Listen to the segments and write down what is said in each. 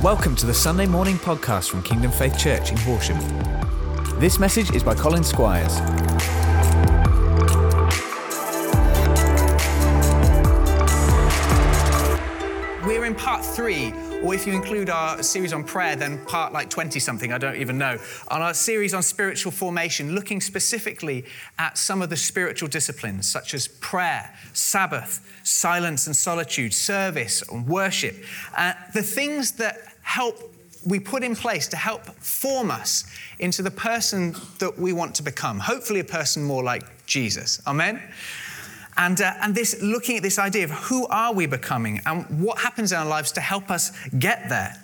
Welcome to the Sunday morning podcast from Kingdom Faith Church in Horsham. This message is by Colin Squires. We're in part 3, or if you include our series on prayer, then part like 20-something, I don't even know, on our series on spiritual formation, looking specifically at some of the spiritual disciplines, such as prayer, Sabbath, silence and solitude, service and worship, the things that we put in place to help form us into the person that we want to become, hopefully a person more like Jesus. Amen? And this, looking at this idea of who are we becoming and what happens in our lives to help us get there.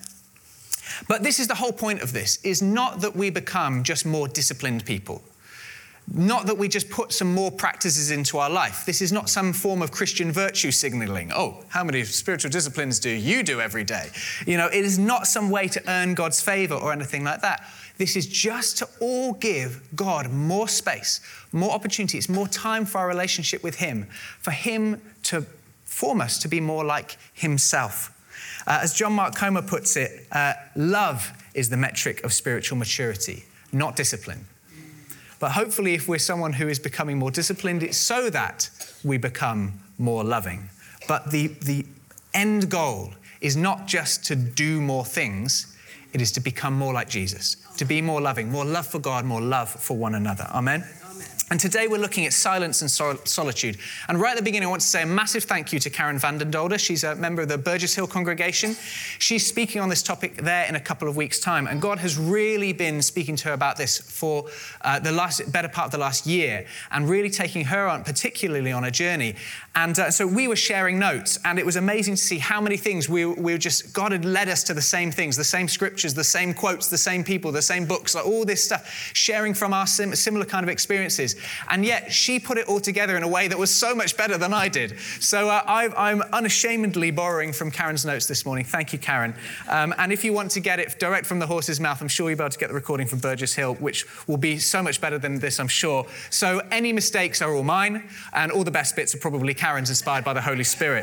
But this is the whole point of this, is not that we become just more disciplined people. Not that we just put some more practices into our life. This is not some form of Christian virtue signaling. Oh, how many spiritual disciplines do you do every day? You know, it is not some way to earn God's favor or anything like that. This is just to all give God more space, more opportunity. It's more time for our relationship with Him, for Him to form us to be more like Himself. As John Mark Comer puts it, love is the metric of spiritual maturity, not discipline. But hopefully if we're someone who is becoming more disciplined, it's so that we become more loving. But the end goal is not just to do more things, it is to become more like Jesus, to be more loving, more love for God, more love for one another. Amen? And today we're looking at silence and solitude. And right at the beginning, I want to say a massive thank you to Karen Vandendolder. She's a member of the Burgess Hill congregation. She's speaking on this topic there in a couple of weeks' time. And God has really been speaking to her about this for the better part of the last year and really taking her on, particularly on a journey. And so we were sharing notes, and it was amazing to see how many things God had led us to the same things, the same scriptures, the same quotes, the same people, the same books, like all this stuff, sharing from our similar kind of experiences. And yet she put it all together in a way that was so much better than I did. So I'm unashamedly borrowing from Karen's notes this morning. Thank you, Karen. And if you want to get it direct from the horse's mouth, I'm sure you'll be able to get the recording from Burgess Hill, which will be so much better than this, I'm sure. So any mistakes are all mine, and all the best bits are probably Karen's, inspired by the Holy Spirit.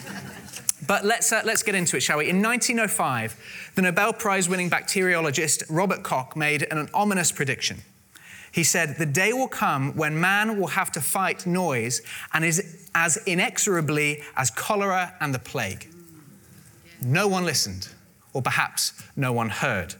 But let's get into it, shall we? In 1905, the Nobel Prize-winning bacteriologist Robert Koch made an ominous prediction. He said, the day will come when man will have to fight noise and is as inexorably as cholera and the plague. No one listened, or perhaps no one heard.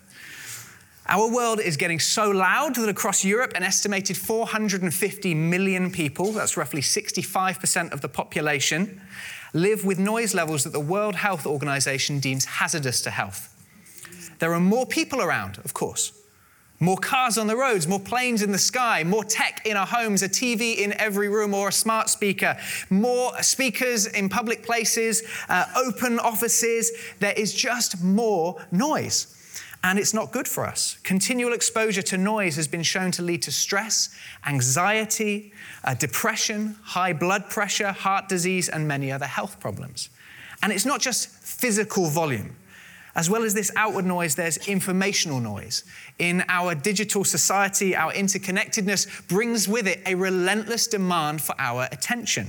Our world is getting so loud that across Europe, an estimated 450 million people, that's roughly 65% of the population, live with noise levels that the World Health Organization deems hazardous to health. There are more people around, of course. More cars on the roads, more planes in the sky, more tech in our homes, a TV in every room or a smart speaker, more speakers in public places, open offices. There is just more noise. And it's not good for us. Continual exposure to noise has been shown to lead to stress, anxiety, depression, high blood pressure, heart disease, and many other health problems. And it's not just physical volume. As well as this outward noise, there's informational noise. In our digital society, our interconnectedness brings with it a relentless demand for our attention.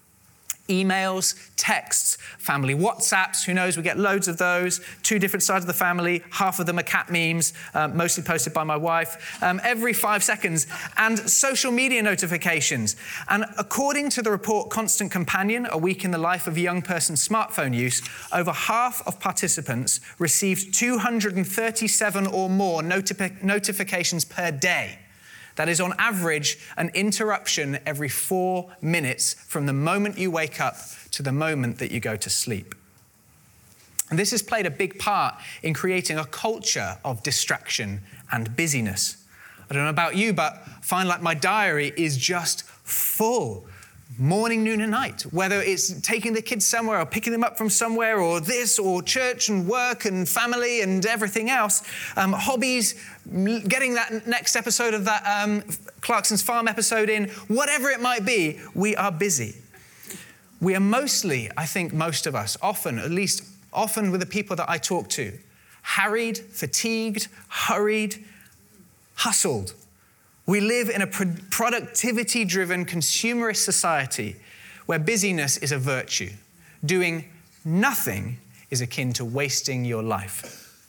Emails, texts, family WhatsApps, who knows, we get loads of those. 2 different sides of the family, half of them are cat memes, mostly posted by my wife, every 5 seconds, and social media notifications. And according to the report Constant Companion, A Week in the Life of a Young Person's Smartphone Use, over half of participants received 237 or more notifications per day. That is, on average, an interruption every 4 minutes from the moment you wake up to the moment that you go to sleep. And this has played a big part in creating a culture of distraction and busyness. I don't know about you, but I find like my diary is just full. Morning, noon, and night, whether it's taking the kids somewhere or picking them up from somewhere or this or church and work and family and everything else, hobbies, getting that next episode of that Clarkson's Farm episode in, whatever it might be, we are busy. We are mostly, I think most of us, often with the people that I talk to, harried, fatigued, hurried, hustled. We live in a productivity-driven, consumerist society where busyness is a virtue. Doing nothing is akin to wasting your life.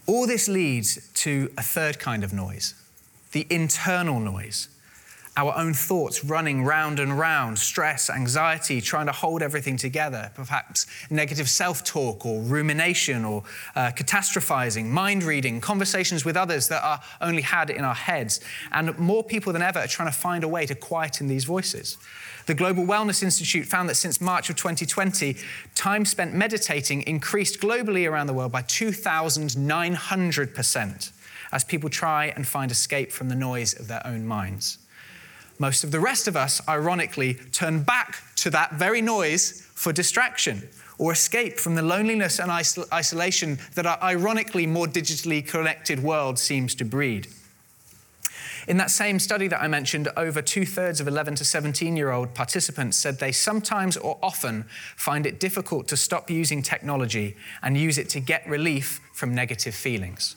All this leads to a third kind of noise, the internal noise. Our own thoughts running round and round, stress, anxiety, trying to hold everything together, perhaps negative self-talk or rumination or catastrophizing, mind reading, conversations with others that are only had in our heads. And more people than ever are trying to find a way to quieten these voices. The Global Wellness Institute found that since March of 2020, time spent meditating increased globally around the world by 2,900% as people try and find escape from the noise of their own minds. Most of the rest of us, ironically, turn back to that very noise for distraction or escape from the loneliness and isolation that our ironically more digitally connected world seems to breed. In that same study that I mentioned, over 2/3 of 11 to 17-year-old participants said they sometimes or often find it difficult to stop using technology and use it to get relief from negative feelings.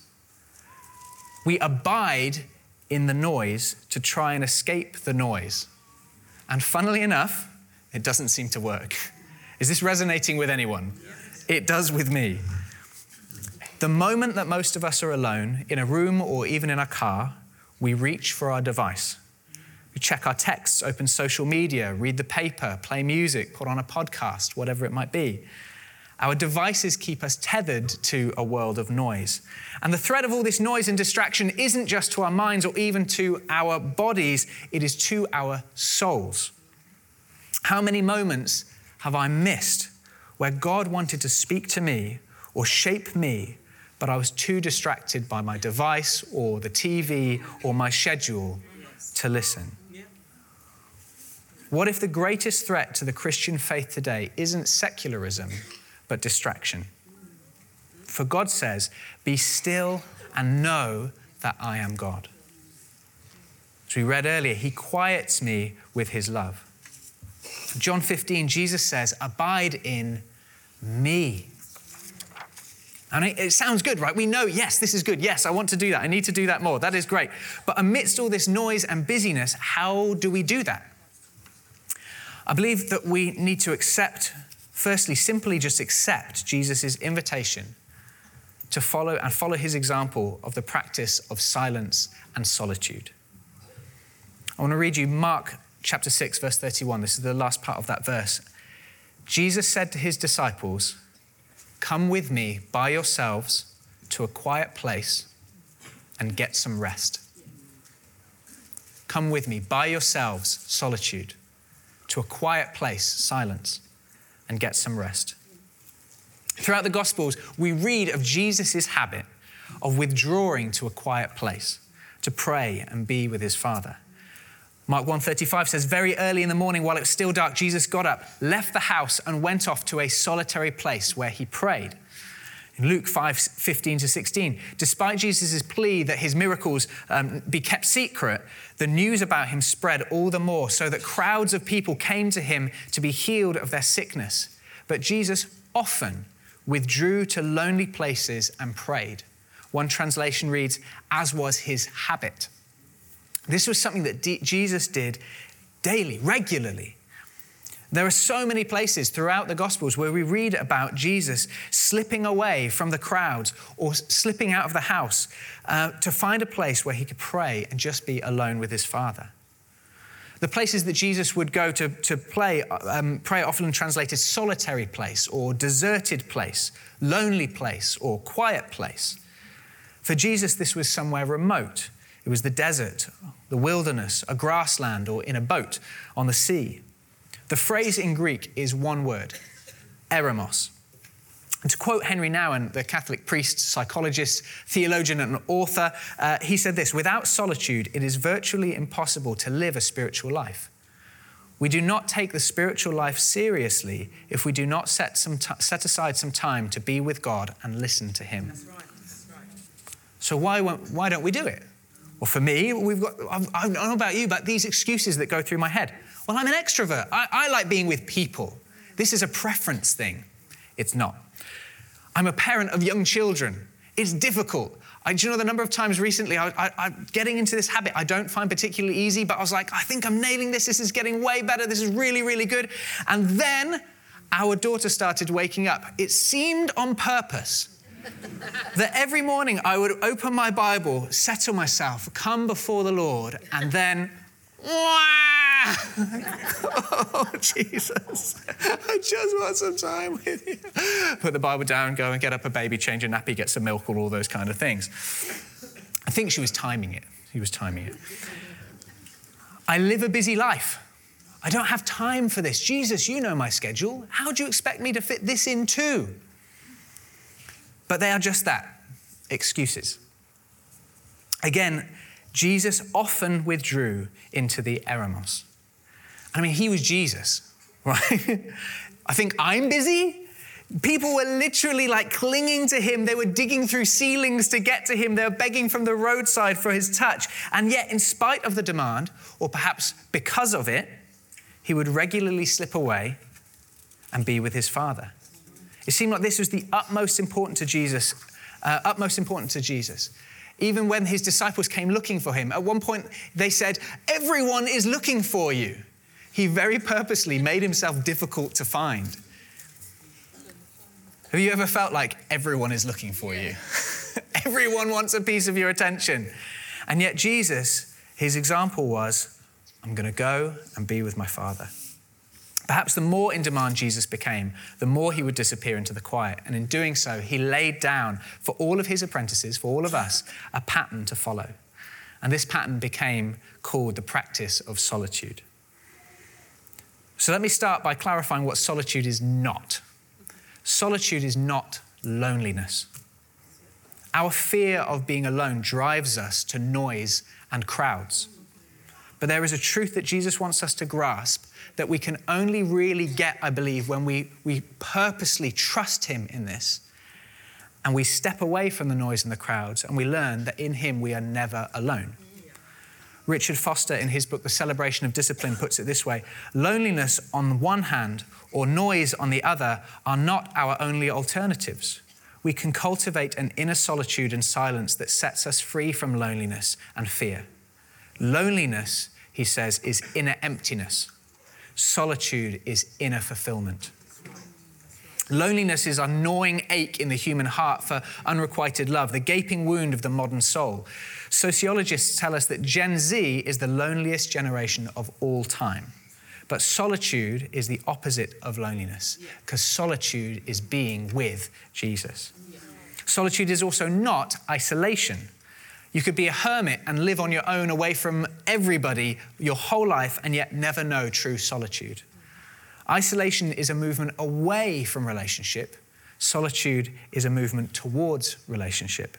We abide in the noise to try and escape the noise. And funnily enough, it doesn't seem to work. Is this resonating with anyone? Yes. It does with me. The moment that most of us are alone, in a room or even in a car, we reach for our device. We check our texts, open social media, read the paper, play music, put on a podcast, whatever it might be. Our devices keep us tethered to a world of noise. And the threat of all this noise and distraction isn't just to our minds or even to our bodies, it is to our souls. How many moments have I missed where God wanted to speak to me or shape me, but I was too distracted by my device or the TV or my schedule to listen? What if the greatest threat to the Christian faith today isn't secularism, but distraction? For God says, "Be still and know that I am God." As we read earlier, he quiets me with his love. John 15, Jesus says, "Abide in me." And it sounds good, right? We know, yes, this is good. Yes, I want to do that. I need to do that more. That is great. But amidst all this noise and busyness, how do we do that? I believe that we need to firstly, simply just accept Jesus' invitation to follow his example of the practice of silence and solitude. I want to read you Mark chapter 6, verse 31. This is the last part of that verse. Jesus said to his disciples, "Come with me by yourselves to a quiet place and get some rest." Come with me by yourselves, solitude, to a quiet place, silence, and get some rest. Throughout the Gospels, we read of Jesus' habit of withdrawing to a quiet place to pray and be with his Father. Mark 1:35 says, "Very early in the morning, while it was still dark, Jesus got up, left the house, and went off to a solitary place where he prayed." In Luke 5:15-16, despite Jesus' plea that his miracles be kept secret, the news about him spread all the more, so that crowds of people came to him to be healed of their sickness. But Jesus often withdrew to lonely places and prayed. One translation reads, "as was his habit." This was something that Jesus did daily, regularly. There are so many places throughout the Gospels where we read about Jesus slipping away from the crowds or slipping out of the house to find a place where he could pray and just be alone with his Father. The places that Jesus would go to pray are often translated solitary place or deserted place, lonely place or quiet place. For Jesus, this was somewhere remote. It was the desert, the wilderness, a grassland, or in a boat on the sea. The phrase in Greek is one word, eremos. And to quote Henry Nouwen, the Catholic priest, psychologist, theologian, and author, he said this: "Without solitude, it is virtually impossible to live a spiritual life. We do not take the spiritual life seriously if we do not set aside some time to be with God and listen to him." That's right. That's right. So why don't we do it? Well, for me, I don't know about you, but these excuses that go through my head. Well, I'm an extrovert. I like being with people. This is a preference thing. It's not. I'm a parent of young children. It's difficult. Do you know the number of times recently I'm getting into this habit I don't find particularly easy, but I was like, I think I'm nailing this. This is getting way better. This is really, really good. And then our daughter started waking up. It seemed on purpose, that every morning I would open my Bible, settle myself, come before the Lord, and then, oh, Jesus, I just want some time with you. Put the Bible down, go and get up a baby, change a nappy, get some milk, all those kind of things. I think she was timing it. He was timing it. I live a busy life. I don't have time for this. Jesus, you know my schedule. How do you expect me to fit this in too? But they are just that, excuses. Again, Jesus often withdrew into the eremos. I mean, he was Jesus, right? I think I'm busy. People were literally like clinging to him. They were digging through ceilings to get to him. They were begging from the roadside for his touch. And yet, in spite of the demand, or perhaps because of it, he would regularly slip away and be with his Father. It seemed like this was the utmost important to Jesus. Even when his disciples came looking for him, at one point they said, "Everyone is looking for you." He very purposely made himself difficult to find. Have you ever felt like everyone is looking for you? Everyone wants a piece of your attention. And yet Jesus, his example was, I'm going to go and be with my Father. Perhaps the more in demand Jesus became, the more he would disappear into the quiet. And in doing so, he laid down for all of his apprentices, for all of us, a pattern to follow. And this pattern became called the practice of solitude. So let me start by clarifying what solitude is not. Solitude is not loneliness. Our fear of being alone drives us to noise and crowds. But there is a truth that Jesus wants us to grasp that we can only really get, I believe, when we purposely trust him in this and we step away from the noise and the crowds and we learn that in him we are never alone. Richard Foster, in his book, The Celebration of Discipline, puts it this way: loneliness on one hand or noise on the other are not our only alternatives. We can cultivate an inner solitude and silence that sets us free from loneliness and fear. Loneliness, he says, is inner emptiness. Solitude is inner fulfillment. Loneliness is a gnawing ache in the human heart for unrequited love, the gaping wound of the modern soul. Sociologists tell us that Gen Z is the loneliest generation of all time. But solitude is the opposite of loneliness, because solitude is being with Jesus. Solitude is also not isolation. You could be a hermit and live on your own away from everybody your whole life and yet never know true solitude. Isolation is a movement away from relationship. Solitude is a movement towards relationship.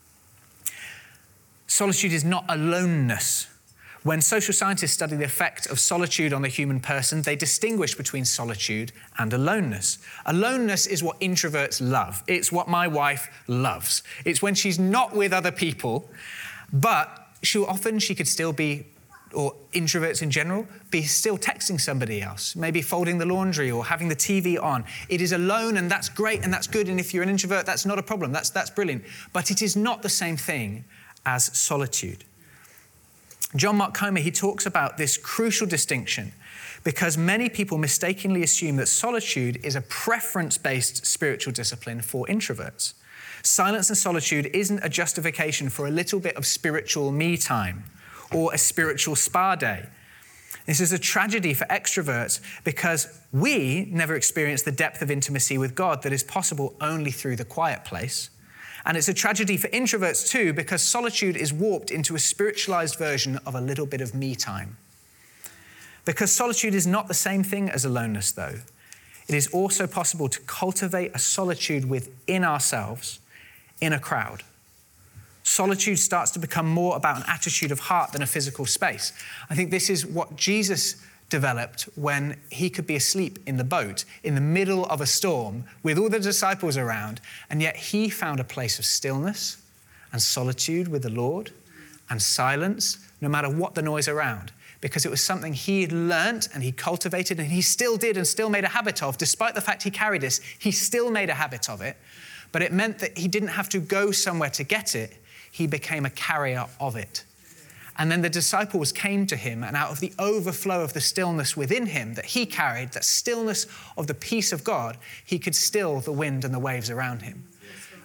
Solitude is not aloneness. When social scientists study the effect of solitude on the human person, they distinguish between solitude and aloneness. Aloneness is what introverts love. It's what my wife loves. It's when she's not with other people, but she could still be, or introverts in general, be still texting somebody else, maybe folding the laundry or having the TV on. It is alone, and that's great and that's good. And if you're an introvert, that's not a problem. That's brilliant. But it is not the same thing as solitude. John Mark Comer, he talks about this crucial distinction because many people mistakenly assume that solitude is a preference-based spiritual discipline for introverts. Silence and solitude isn't a justification for a little bit of spiritual me time or a spiritual spa day. This is a tragedy for extroverts because we never experience the depth of intimacy with God that is possible only through the quiet place. And it's a tragedy for introverts too, because solitude is warped into a spiritualized version of a little bit of me time. Because solitude is not the same thing as aloneness, though. It is also possible to cultivate a solitude within ourselves in a crowd. Solitude starts to become more about an attitude of heart than a physical space. I think this is what Jesus developed when he could be asleep in the boat in the middle of a storm with all the disciples around, and yet he found a place of stillness and solitude with the Lord and silence, no matter what the noise around, because it was something he had learnt and he cultivated and he still did and still made a habit of. Despite the fact he carried this, he still made a habit of it, but it meant that he didn't have to go somewhere to get it. He became a carrier of it. And then the disciples came to him, and out of the overflow of the stillness within him that he carried, that stillness of the peace of God, he could still the wind and the waves around him.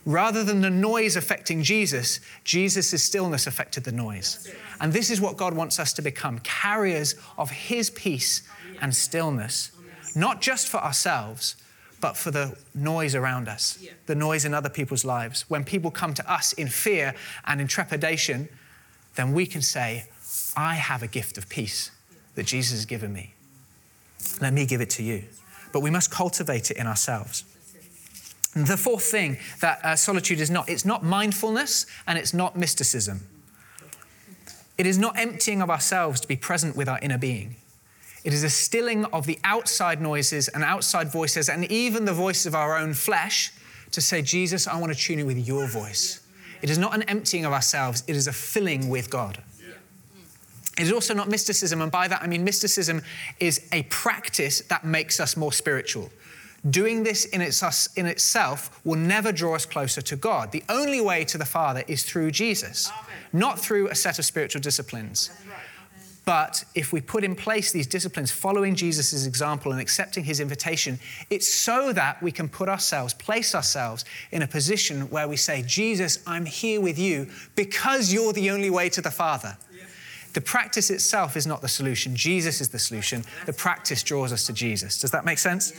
Rather than the noise affecting Jesus, Jesus' stillness affected the noise. And this is what God wants us to become, carriers of his peace and stillness, not just for ourselves, but for the noise around us, the noise in other people's lives. When people come to us in fear and in trepidation, then we can say, I have a gift of peace that Jesus has given me. Let me give it to you. But we must cultivate it in ourselves. And the fourth thing that solitude is not, it's not mindfulness and it's not mysticism. It is not emptying of ourselves to be present with our inner being. It is a stilling of the outside noises and outside voices and even the voice of our own flesh to say, Jesus, I want to tune in with your voice. It is not an emptying of ourselves. It is a filling with God. It is also not mysticism. And by that, I mean mysticism is a practice that makes us more spiritual. Doing this in itself will never draw us closer to God. The only way to the Father is through Jesus, not through a set of spiritual disciplines. But if we put in place these disciplines, following Jesus' example and accepting his invitation, it's so that we can place ourselves in a position where we say, Jesus, I'm here with you because you're the only way to the Father. The practice itself is not the solution. Jesus is the solution. The practice draws us to Jesus. Does that make sense?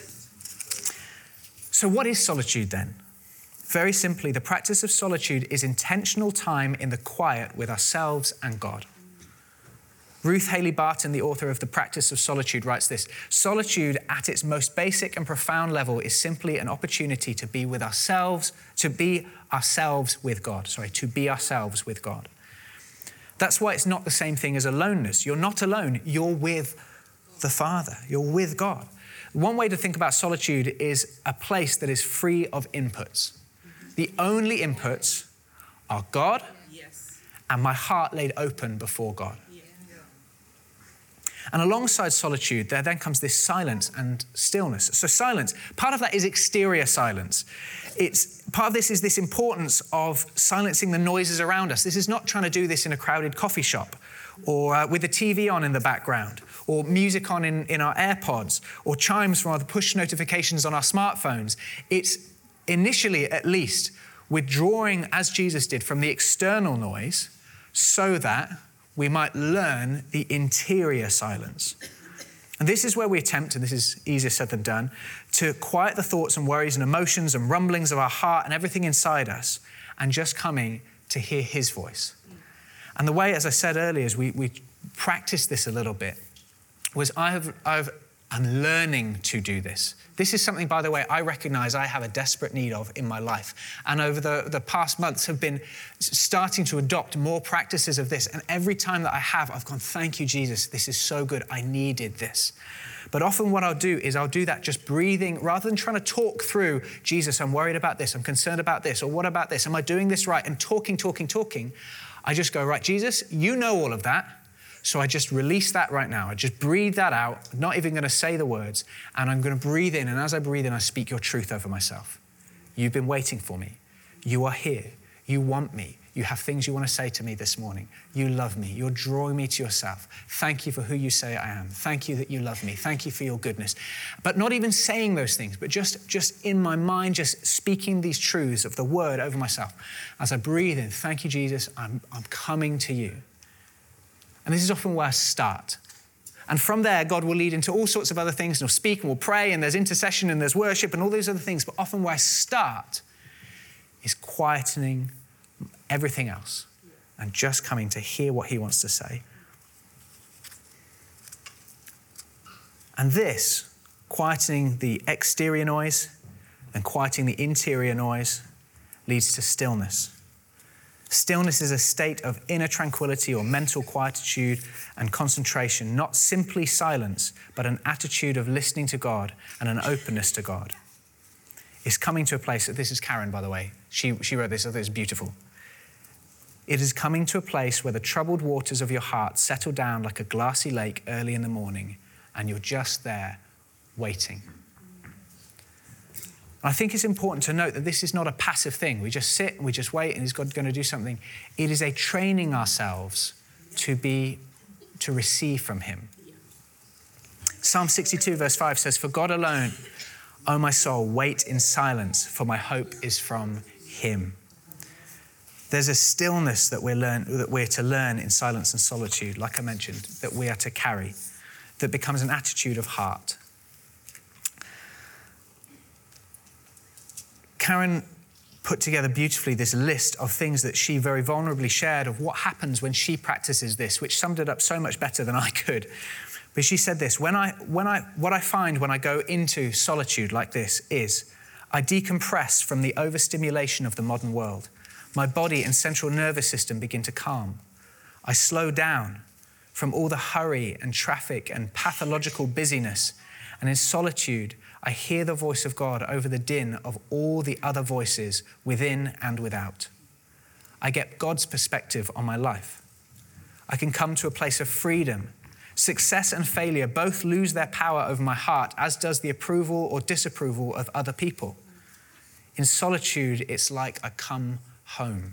So what is solitude then? Very simply, the practice of solitude is intentional time in the quiet with ourselves and God. Ruth Haley Barton, the author of The Practice of Solitude, writes this: solitude at its most basic and profound level is simply an opportunity to be ourselves with God. That's why it's not the same thing as aloneness. You're not alone. You're with the Father. You're with God. One way to think about solitude is a place that is free of inputs. The only inputs are God and my heart laid open before God. And alongside solitude, there then comes this silence and stillness. So silence, part of that is exterior silence. Part of this is this importance of silencing the noises around us. This is not trying to do this in a crowded coffee shop or with the TV on in the background or music on in our AirPods or chimes from our push notifications on our smartphones. It's initially, at least, withdrawing, as Jesus did, from the external noise so that we might learn the interior silence. And this is where we attempt, and this is easier said than done, to quiet the thoughts and worries and emotions and rumblings of our heart and everything inside us and just coming to hear his voice. And the way, as I said earlier, as we practice this a little bit, was I'm learning to do this. This is something, by the way, I recognize I have a desperate need of in my life. And over the past months have been starting to adopt more practices of this. And every time that I have, I've gone, thank you, Jesus. This is so good. I needed this. But often what I'll do is I'll do that just breathing, rather than trying to talk through, Jesus, I'm worried about this. I'm concerned about this. Or what about this? Am I doing this right? And talking. I just go, right, Jesus, you know all of that. So I just release that right now. I just breathe that out, not even going to say the words, and I'm going to breathe in. And as I breathe in, I speak your truth over myself. You've been waiting for me. You are here. You want me. You have things you want to say to me this morning. You love me. You're drawing me to yourself. Thank you for who you say I am. Thank you that you love me. Thank you for your goodness. But not even saying those things, but just in my mind, just speaking these truths of the word over myself. As I breathe in, thank you, Jesus, I'm coming to you. And this is often where I start. And from there, God will lead into all sorts of other things, and we'll speak and we'll pray, and there's intercession and there's worship and all those other things. But often where I start is quietening everything else and just coming to hear what he wants to say. And this, quietening the exterior noise and quieting the interior noise, leads to stillness. Stillness is a state of inner tranquility or mental quietude and concentration, not simply silence, but an attitude of listening to God and an openness to God. It's coming to a place, this is Karen, by the way. She wrote this, I thought it was beautiful. It is coming to a place where the troubled waters of your heart settle down like a glassy lake early in the morning, and you're just there waiting. I think it's important to note that this is not a passive thing. We just sit and we just wait and is God going to do something? It is a training ourselves to receive from him. Psalm 62 verse 5 says, "For God alone O my soul, wait in silence, for my hope is from him. There's a stillness that we're to learn in silence and solitude, like I mentioned, that we are to carry, that becomes an attitude of heart. Karen put together beautifully this list of things that she very vulnerably shared of what happens when she practices this, which summed it up so much better than I could. But she said this, what I find when I go into solitude like this is I decompress from the overstimulation of the modern world. My body and central nervous system begin to calm. I slow down from all the hurry and traffic and pathological busyness. And in solitude, I hear the voice of God over the din of all the other voices within and without. I get God's perspective on my life. I can come to a place of freedom. Success and failure both lose their power over my heart, as does the approval or disapproval of other people. In solitude, it's like I come home.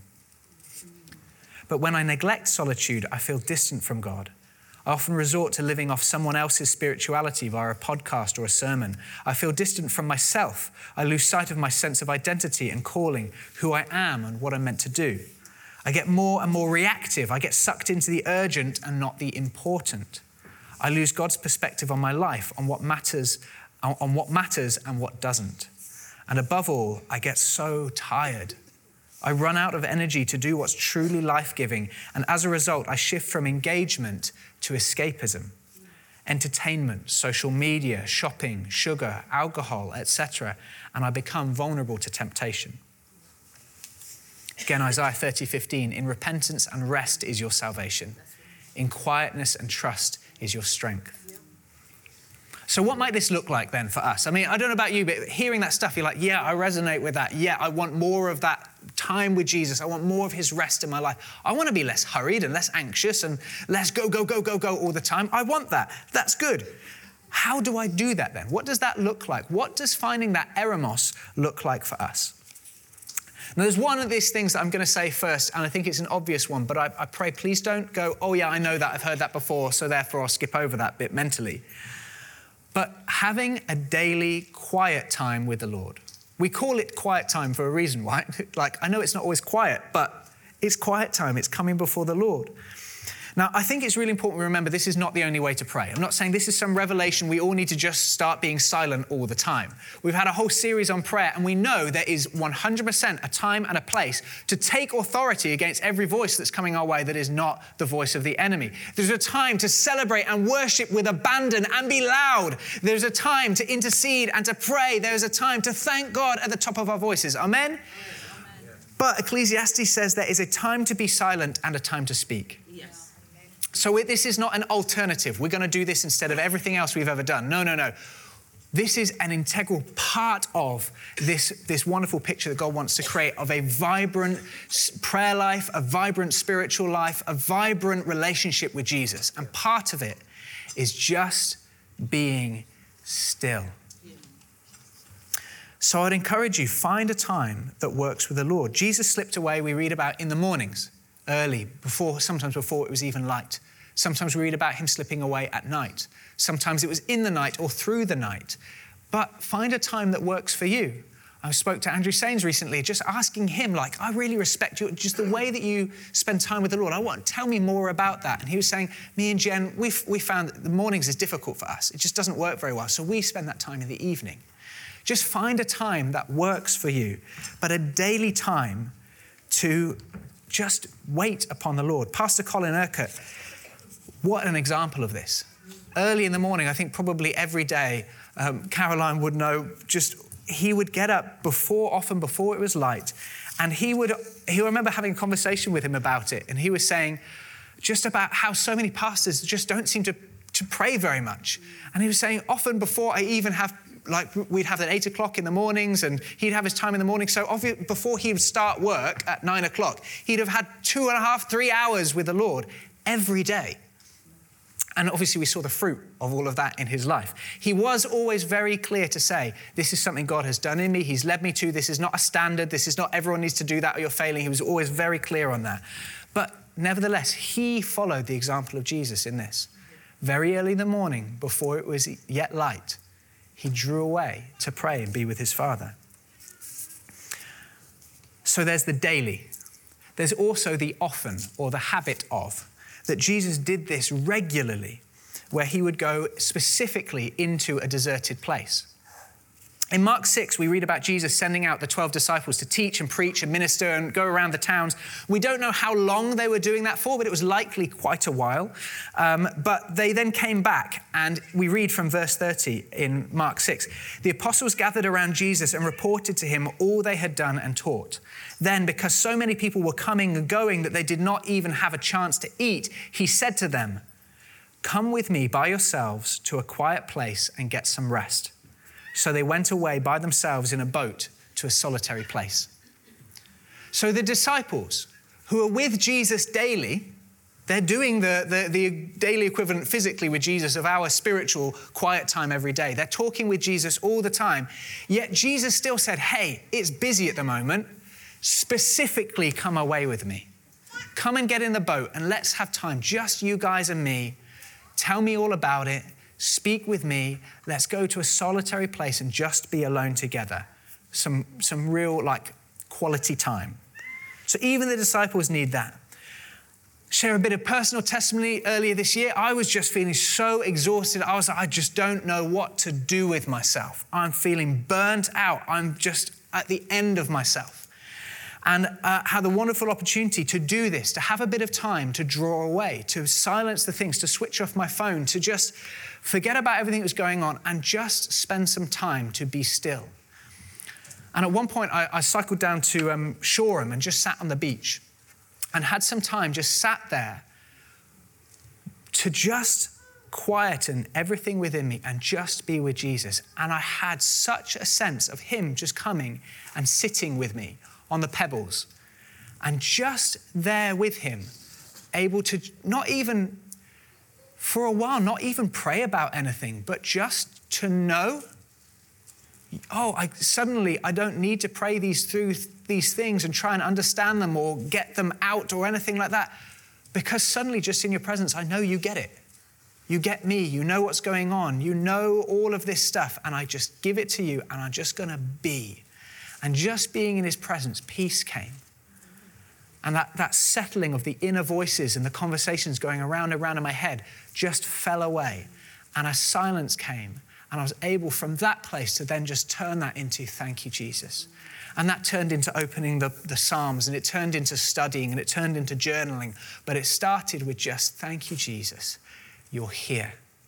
But when I neglect solitude, I feel distant from God. I often resort to living off someone else's spirituality via a podcast or a sermon. I feel distant from myself. I lose sight of my sense of identity and calling, who I am and what I'm meant to do. I get more and more reactive. I get sucked into the urgent and not the important. I lose God's perspective on my life, on what matters and what doesn't. And above all, I get so tired. I run out of energy to do what's truly life-giving, and as a result, I shift from engagement to escapism. Entertainment, social media, shopping, sugar, alcohol, etc., and I become vulnerable to temptation. Again, Isaiah 30:15, in repentance and rest is your salvation. In quietness and trust is your strength. So what might this look like then for us? I mean, I don't know about you, but hearing that stuff, you're like, yeah, I resonate with that. Yeah, I want more of that time with Jesus. I want more of his rest in my life. I want to be less hurried and less anxious and less go all the time. I want that. That's good. How do I do that then? What does that look like? What does finding that eremos look like for us? Now, there's one of these things that I'm going to say first, and I think it's an obvious one, but I pray please don't go, oh yeah, I know that, I've heard that before, so therefore I'll skip over that bit mentally. But having a daily quiet time with the Lord. We call it quiet time for a reason, right? Like, I know it's not always quiet, but it's quiet time. It's coming before the Lord. Now, I think it's really important we remember this is not the only way to pray. I'm not saying this is some revelation we all need to just start being silent all the time. We've had a whole series on prayer, and we know there is 100% a time and a place to take authority against every voice that's coming our way that is not the voice of the enemy. There's a time to celebrate and worship with abandon and be loud. There's a time to intercede and to pray. There's a time to thank God at the top of our voices. Amen? But Ecclesiastes says there is a time to be silent and a time to speak. Yes. So this is not an alternative. We're going to do this instead of everything else we've ever done. No. This is an integral part of this wonderful picture that God wants to create of a vibrant prayer life, a vibrant spiritual life, a vibrant relationship with Jesus. And part of it is just being still. So I'd encourage you, find a time that works with the Lord. Jesus slipped away, we read about in the mornings, early, sometimes before it was even light. Sometimes we read about him slipping away at night. Sometimes it was in the night or through the night. But find a time that works for you. I spoke to Andrew Sains recently, just asking him, like, I really respect you, just the way that you spend time with the Lord. Tell me more about that. And he was saying, me and Jen, we found that the mornings is difficult for us. It just doesn't work very well. So we spend that time in the evening. Just find a time that works for you, but a daily time to just wait upon the Lord. Pastor Colin Urquhart, what an example of this. Early in the morning, I think probably every day, Caroline would know, he would get up often before it was light, and he'll remember having a conversation with him about it, and he was saying just about how so many pastors just don't seem to pray very much. And he was saying, often before I even have, we'd have at 8 o'clock in the mornings, and he'd have his time in the morning. So before he would start work at 9 o'clock, he'd have had 2.5, 3 hours with the Lord every day. And obviously we saw the fruit of all of that in his life. He was always very clear to say, this is something God has done in me. He's led me to. This is not a standard. This is not everyone needs to do that or you're failing. He was always very clear on that. But nevertheless, he followed the example of Jesus in this. Very early in the morning, before it was yet light, he drew away to pray and be with his Father. So there's the daily. There's also the often, or the habit of, that Jesus did this regularly, where he would go specifically into a deserted place. In Mark 6, we read about Jesus sending out the 12 disciples to teach and preach and minister and go around the towns. We don't know how long they were doing that for, but it was likely quite a while. But they then came back, and we read from verse 30 in Mark 6. The apostles gathered around Jesus and reported to him all they had done and taught. Then, because so many people were coming and going that they did not even have a chance to eat, he said to them, "Come with me by yourselves to a quiet place and get some rest." So they went away by themselves in a boat to a solitary place. So the disciples who are with Jesus daily, they're doing the daily equivalent physically with Jesus of our spiritual quiet time every day. They're talking with Jesus all the time. Yet Jesus still said, hey, it's busy at the moment. Specifically, come away with me. Come and get in the boat and let's have time, just you guys and me. Tell me all about it. Speak with me. Let's go to a solitary place and just be alone together. Some real quality time. So even the disciples need that. Share a bit of personal testimony. Earlier this year, I was just feeling so exhausted. I was like, I just don't know what to do with myself. I'm feeling burnt out. I'm just at the end of myself. And had the wonderful opportunity to do this, to have a bit of time, to draw away, to silence the things, to switch off my phone, to just forget about everything that was going on and just spend some time to be still. And at one point, I cycled down to Shoreham and just sat on the beach and had some time, just sat there to just quieten everything within me and just be with Jesus. And I had such a sense of him just coming and sitting with me on the pebbles and just there with him, able to not even, for a while, not even pray about anything, but just to know, suddenly I don't need to pray through these things and try and understand them or get them out or anything like that, because suddenly just in your presence, I know you get it. You get me, you know what's going on, you know all of this stuff, and I just give it to you and I'm just gonna be. And just being in his presence, peace came. And that settling of the inner voices and the conversations going around and around in my head just fell away. And a silence came. And I was able from that place to then just turn that into thank you, Jesus. And that turned into opening the Psalms, and it turned into studying, and it turned into journaling. But it started with just thank you, Jesus. You're here.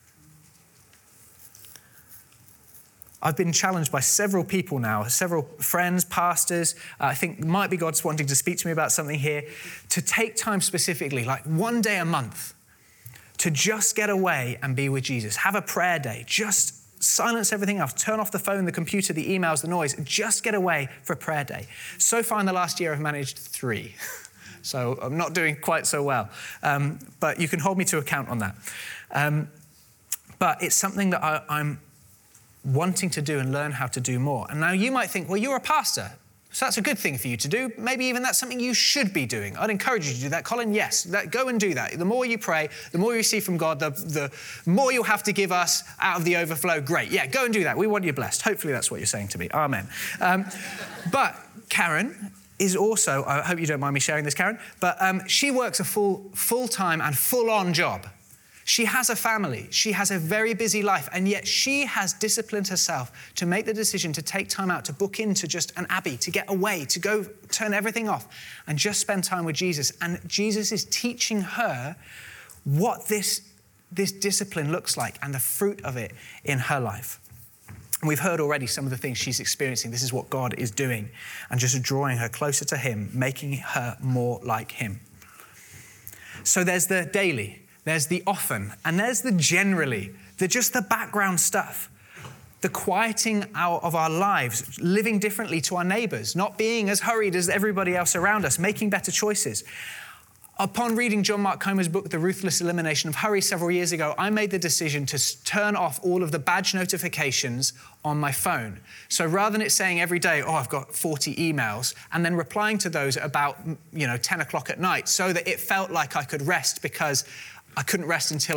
I've been challenged by several people now, several friends, pastors, I think it might be God's wanting to speak to me about something here, to take time specifically, like one day a month, to just get away and be with Jesus. Have a prayer day, just silence everything else, turn off the phone, the computer, the emails, the noise, and just get away for a prayer day. So far in the last year, I've managed 3. So I'm not doing quite so well, but you can hold me to account on that. But it's something that I'm wanting to do and learn how to do more. And now you might think, well, you're a pastor, so that's a good thing for you to do. Maybe even that's something you should be doing. I'd encourage you to do that. Colin, yes, go and do that. The more you pray, the more you receive from God, the more you'll have to give us out of the overflow. Great. Yeah, go and do that. We want you blessed. Hopefully that's what you're saying to me. Amen. But Karen is also, I hope you don't mind me sharing this, Karen, but she works a full-time and full-on job. She has a family, she has a very busy life, and yet she has disciplined herself to make the decision to take time out, to book into just an abbey, to get away, to go turn everything off and just spend time with Jesus. And Jesus is teaching her what this discipline looks like and the fruit of it in her life. And we've heard already some of the things she's experiencing. This is what God is doing and just drawing her closer to him, making her more like him. So there's the daily. There's the often, and there's the generally, just the background stuff. The quieting out of our lives, living differently to our neighbors, not being as hurried as everybody else around us, making better choices. Upon reading John Mark Comer's book, The Ruthless Elimination of Hurry, several years ago, I made the decision to turn off all of the badge notifications on my phone. So rather than it saying every day, I've got 40 emails, and then replying to those at about 10 o'clock at night, so that it felt like I could rest, because I couldn't rest until I'd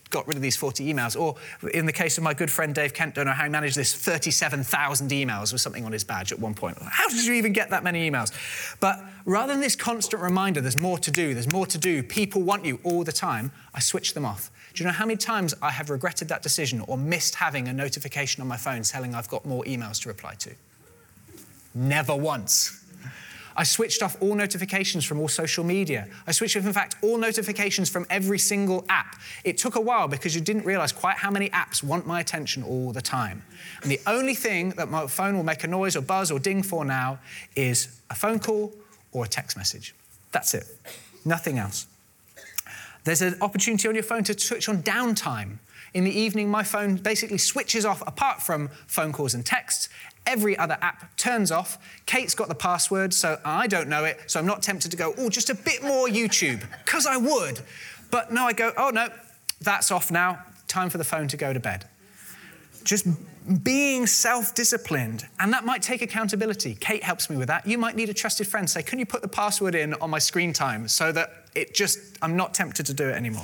got rid of these 40 emails. Or in the case of my good friend Dave Kent, don't know how he managed this, 37,000 emails with something on his badge at one point. How did you even get that many emails? But rather than this constant reminder, there's more to do, people want you all the time, I switch them off. Do you know how many times I have regretted that decision or missed having a notification on my phone telling I've got more emails to reply to? Never once. I switched off all notifications from all social media. I switched off, in fact, all notifications from every single app. It took a while because you didn't realize quite how many apps want my attention all the time. And the only thing that my phone will make a noise or buzz or ding for now is a phone call or a text message. That's it. Nothing else. There's an opportunity on your phone to switch on downtime. In the evening, my phone basically switches off apart from phone calls and texts. Every other app turns off. Kate's got the password, so I don't know it, so I'm not tempted to go, oh, just a bit more YouTube, because I would. But no, I go, oh, no, that's off now. Time for the phone to go to bed. Just being self-disciplined, and that might take accountability. Kate helps me with that. You might need a trusted friend. Say, can you put the password in on my screen time so that I'm not tempted to do it anymore?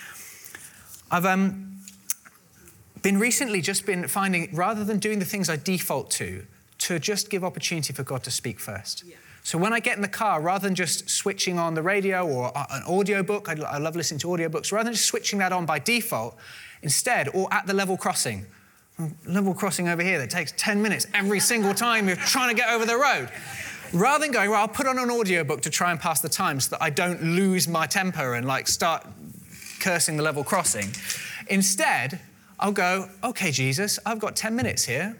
I've been finding, rather than doing the things I default to just give opportunity for God to speak first. Yeah. So when I get in the car, rather than just switching on the radio or an audiobook, I love listening to audiobooks, rather than just switching that on by default, instead, or at the level crossing over here that takes 10 minutes every single time you're trying to get over the road. Rather than going, well, I'll put on an audiobook to try and pass the time so that I don't lose my temper and start cursing the level crossing. Instead, I'll go, okay, Jesus, I've got 10 minutes here.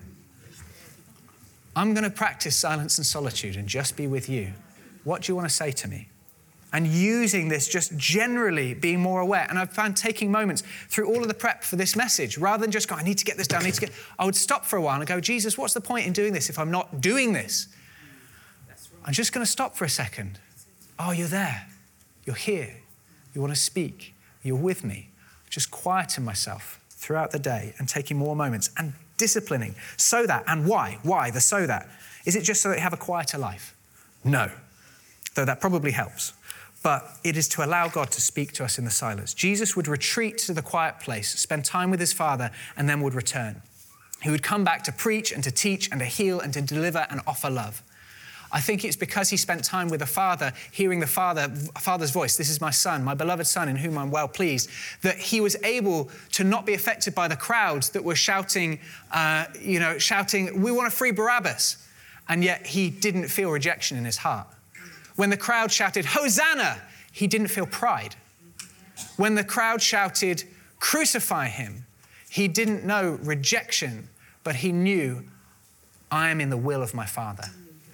I'm going to practice silence and solitude and just be with you. What do you want to say to me? And using this, just generally being more aware. And I've found taking moments through all of the prep for this message, rather than just go, I need to get this down, I would stop for a while and go, Jesus, what's the point in doing this if I'm not doing this? I'm just going to stop for a second. Oh, you're there. You're here. You want to speak. You're with me. Just quieten myself throughout the day and taking more moments and disciplining. So that, and why? Why the so that? Is it just so that you have a quieter life? No, though that probably helps. But it is to allow God to speak to us in the silence. Jesus would retreat to the quiet place, spend time with his Father, and then would return. He would come back to preach and to teach and to heal and to deliver and offer love. I think it's because he spent time with the Father, hearing the Father's voice, this is my Son, my beloved Son in whom I'm well pleased, that he was able to not be affected by the crowds that were shouting, we want to free Barabbas. And yet he didn't feel rejection in his heart. When the crowd shouted, Hosanna, he didn't feel pride. When the crowd shouted, crucify him, he didn't know rejection, but he knew, I am in the will of my Father.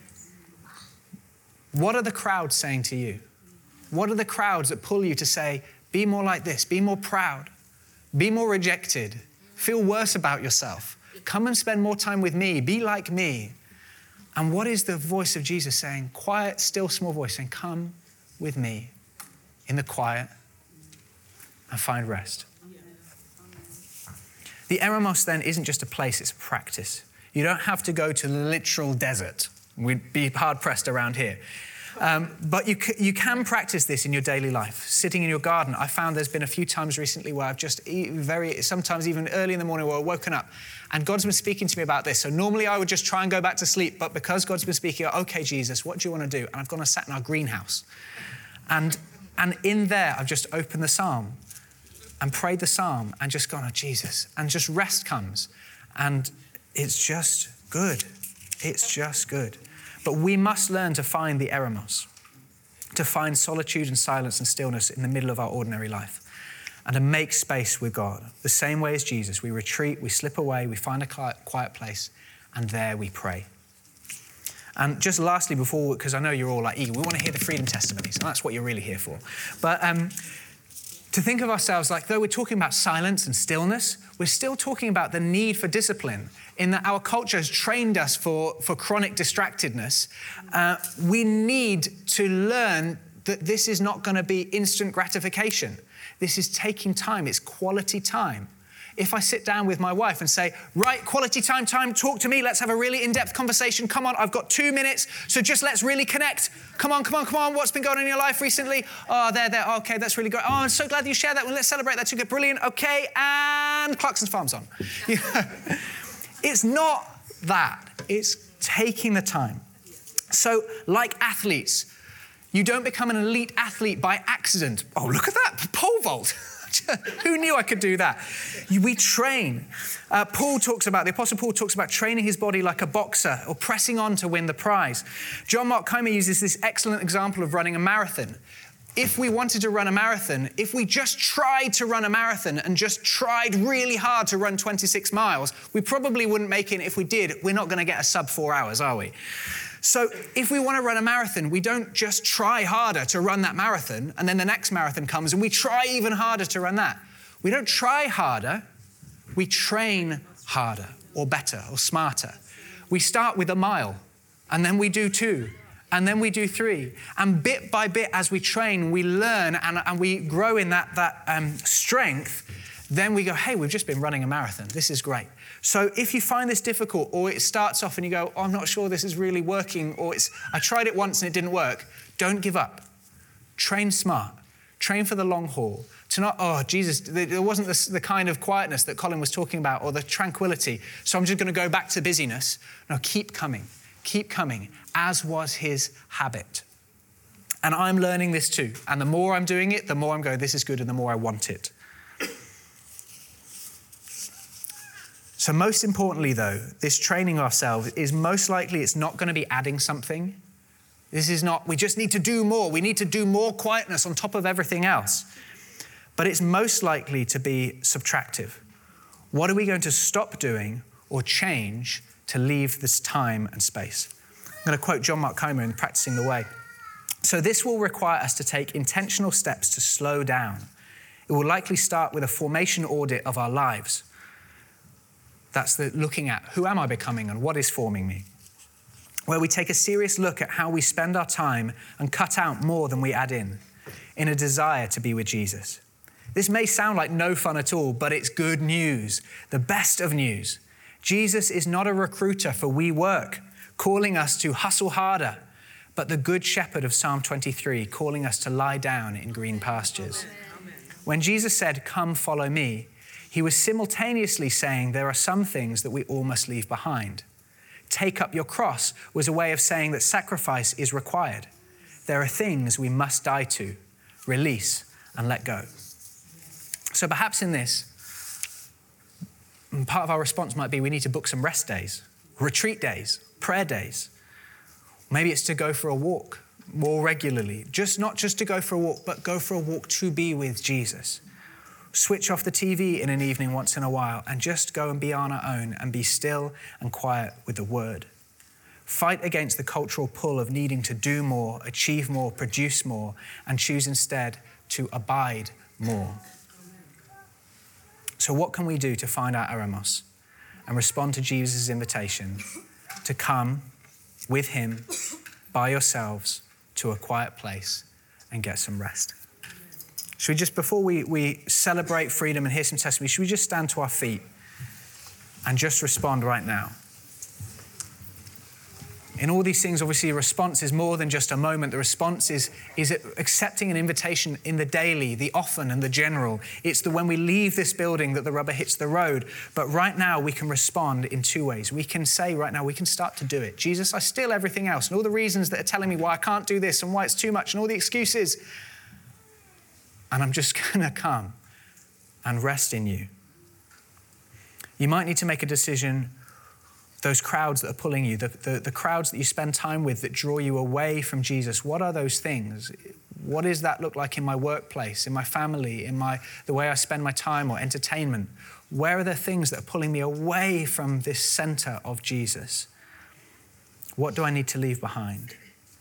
What are the crowds saying to you? What are the crowds that pull you to say, be more like this, be more proud, be more rejected, feel worse about yourself, come and spend more time with me, be like me? And what is the voice of Jesus saying? Quiet, still, small voice saying, come with me in the quiet and find rest. The eremos then isn't just a place, it's a practice. You don't have to go to the literal desert. We'd be hard-pressed around here. But you can practice this in your daily life. Sitting in your garden, I found there's been a few times recently where I've just sometimes even early in the morning where I've woken up and God's been speaking to me about this. So normally I would just try and go back to sleep, but because God's been speaking, okay, Jesus, what do you want to do? And I've gone and sat in our greenhouse. And in there, I've just opened the psalm and prayed the psalm and just gone, oh, Jesus. And just rest comes. And it's just good. It's just good. But we must learn to find the eremos, to find solitude and silence and stillness in the middle of our ordinary life, and to make space with God. The same way as Jesus, we retreat, we slip away, we find a quiet place, and there we pray. And just lastly, because I know you're all eager, we want to hear the freedom testimonies, and that's what you're really here for. But to think of ourselves though we're talking about silence and stillness, we're still talking about the need for discipline, in that our culture has trained us for chronic distractedness. We need to learn that this is not going to be instant gratification. This is taking time. It's quality time. if I sit down with my wife and say, right, quality time, talk to me, let's have a really in-depth conversation. Come on, I've got 2 minutes, so just let's really connect. Come on, what's been going on in your life recently? Oh, there, okay, that's really great. Oh, I'm so glad you shared that. Well, let's celebrate that too. Good, brilliant, okay, and Clarkson's Farm's on. It's not that. It's taking the time. So, like athletes, you don't become an elite athlete by accident. Oh, look at that, pole vault. Who knew I could do that? We train. The Apostle Paul talks about training his body like a boxer or pressing on to win the prize. John Mark Comer uses this excellent example of running a marathon. If we wanted to run a marathon, if we just tried to run a marathon and just tried really hard to run 26 miles, we probably wouldn't make it. If we did, we're not going to get a sub 4 hours, are we? So if we want to run a marathon, we don't just try harder to run that marathon, and then the next marathon comes and we try even harder to run that. We don't try harder, we train harder or better or smarter. We start with a mile, and then we do 2, and then we do 3. And bit by bit, as we train, we learn and we grow in that strength. Then we go, hey, we've just been running a marathon. This is great. So if you find this difficult, or it starts off and you go, oh, I'm not sure this is really working, or I tried it once and it didn't work, don't give up. Train smart. Train for the long haul. To not, oh, Jesus, there wasn't the kind of quietness that Colin was talking about, or the tranquility, so I'm just going to go back to busyness. No, keep coming, as was his habit. And I'm learning this too. And the more I'm doing it, the more I'm going, this is good, and the more I want it. So most importantly, though, this training ourselves is most likely it's not going to be adding something. This is not, we just need to do more. We need to do more quietness on top of everything else. But it's most likely to be subtractive. What are we going to stop doing or change to leave this time and space? I'm going to quote John Mark Comer in Practicing the Way. So this will require us to take intentional steps to slow down. It will likely start with a formation audit of our lives. That's the looking at who am I becoming and what is forming me, where we take a serious look at how we spend our time and cut out more than we add in a desire to be with Jesus. This may sound like no fun at all, but it's good news, the best of news. Jesus is not a recruiter for we work, calling us to hustle harder, but the good shepherd of Psalm 23, calling us to lie down in green pastures. When Jesus said, come follow me, he was simultaneously saying there are some things that we all must leave behind. Take up your cross was a way of saying that sacrifice is required. There are things we must die to, release, and let go. So perhaps in this, part of our response might be we need to book some rest days, retreat days, prayer days. Maybe it's to go for a walk more regularly. Not just to go for a walk, but go for a walk to be with Jesus. Switch off the TV in an evening once in a while and just go and be on our own and be still and quiet with the word. Fight against the cultural pull of needing to do more, achieve more, produce more, and choose instead to abide more. So what can we do to find our eremos and respond to Jesus' invitation to come with him by yourselves to a quiet place and get some rest? Should we just, before we celebrate freedom and hear some testimony, should we just stand to our feet and just respond right now? In all these things, obviously, a response is more than just a moment. The response is accepting an invitation in the daily, the often, and the general. It's the when we leave this building that the rubber hits the road. But right now, we can respond in 2 ways. We can say right now, we can start to do it. Jesus, I steal everything else and all the reasons that are telling me why I can't do this and why it's too much and all the excuses. And I'm just going to come and rest in you. You might need to make a decision. Those crowds that are pulling you, the crowds that you spend time with that draw you away from Jesus, what are those things? What does that look like in my workplace, in my family, in the way I spend my time or entertainment? Where are the things that are pulling me away from this center of Jesus? What do I need to leave behind?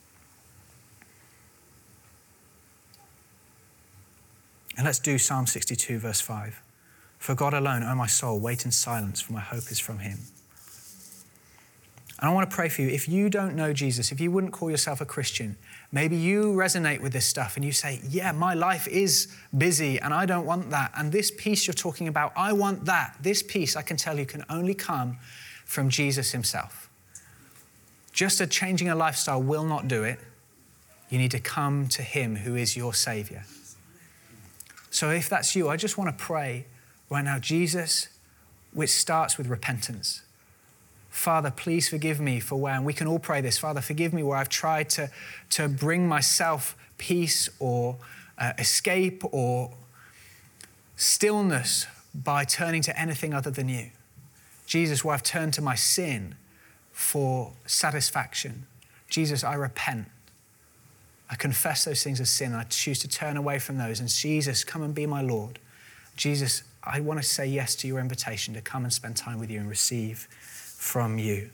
And let's do Psalm 62, verse 5. For God alone, O my soul, wait in silence, for my hope is from him. And I want to pray for you. If you don't know Jesus, if you wouldn't call yourself a Christian, maybe you resonate with this stuff and you say, yeah, my life is busy and I don't want that. And this peace you're talking about, I want that. This peace, I can tell you, can only come from Jesus himself. Just changing a lifestyle will not do it. You need to come to him who is your Savior. So if that's you, I just want to pray right now, Jesus, which starts with repentance. Father, please forgive me for where, and we can all pray this, Father, forgive me where I've tried to bring myself peace or escape or stillness by turning to anything other than you. Jesus, where I've turned to my sin for satisfaction. Jesus, I repent. I confess those things as sin. I choose to turn away from those. And Jesus, come and be my Lord. Jesus, I want to say yes to your invitation to come and spend time with you and receive from you.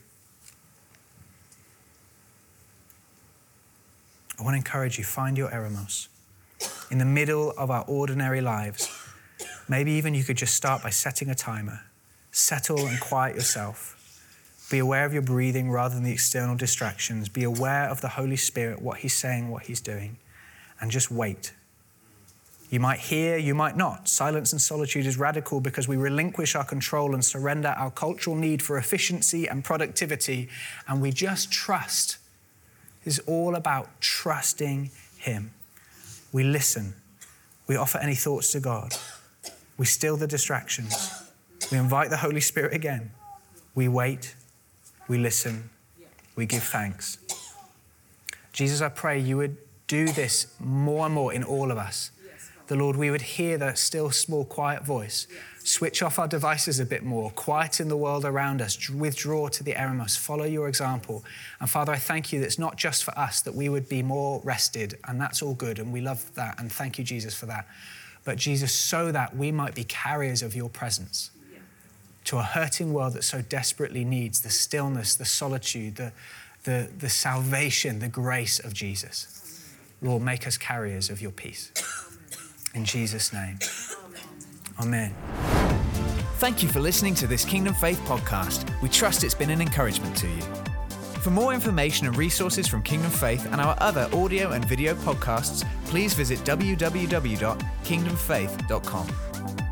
I want to encourage you, find your eremos. In the middle of our ordinary lives, maybe even you could just start by setting a timer. Settle and quiet yourself. Be aware of your breathing rather than the external distractions. Be aware of the Holy Spirit, what he's saying, what he's doing, and just wait. You might hear, you might not. Silence and solitude is radical because we relinquish our control and surrender our cultural need for efficiency and productivity, and we just trust. It's all about trusting him. We listen. We offer any thoughts to God. We still the distractions. We invite the Holy Spirit again. We wait. We listen. We give thanks. Jesus, I pray you would do this more and more in all of us. The Lord, we would hear that still, small, quiet voice. Switch off our devices a bit more. Quieten the world around us. Withdraw to the eremos. Follow your example. And Father, I thank you that it's not just for us, that we would be more rested. And that's all good. And we love that. And thank you, Jesus, for that. But Jesus, so that we might be carriers of your presence to a hurting world that so desperately needs the stillness, the solitude, the salvation, the grace of Jesus. Lord, make us carriers of your peace. In Jesus' name, amen. Thank you for listening to this Kingdom Faith podcast. We trust it's been an encouragement to you. For more information and resources from Kingdom Faith and our other audio and video podcasts, please visit www.kingdomfaith.com.